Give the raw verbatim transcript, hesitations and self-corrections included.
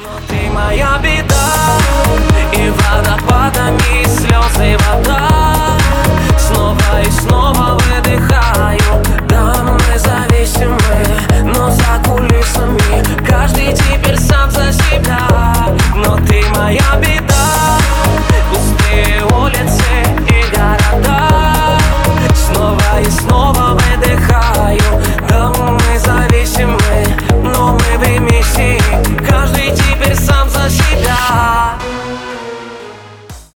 Но ты моя беда, и водопадами слезы вода. Снова и снова выдыхаю. Да, мы зависимы, но за кулисами каждый теперь сам за себя. Но ты моя беда.